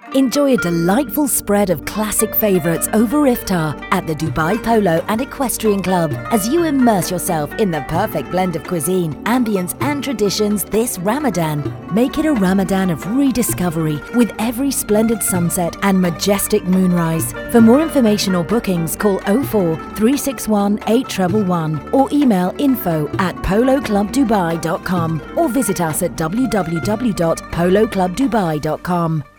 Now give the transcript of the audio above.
Enjoy a delightful spread of classic favourites over iftar at the Dubai Polo and Equestrian Club as you immerse yourself in the perfect blend of cuisine, ambience and traditions this Ramadan. Make it a Ramadan of rediscovery with every splendid sunset and majestic moonrise. For more information or bookings, call 04 361 8111 or email info@poloclubdubai.com or visit us at www.poloclubdubai.com.